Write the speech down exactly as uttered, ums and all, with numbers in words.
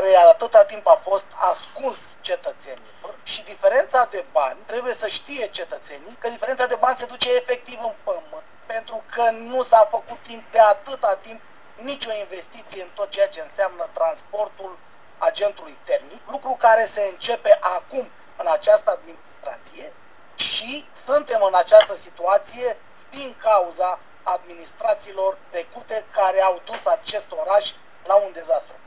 care atâta timp a fost ascuns cetățenilor și diferența de bani, trebuie să știe cetățenii că diferența de bani se duce efectiv în pământ, pentru că nu s-a făcut timp de atâta timp nicio investiție în tot ceea ce înseamnă transportul agentului termic, lucru care se începe acum în această administrație și suntem în această situație din cauza administrațiilor trecute care au dus acest oraș la un dezastru.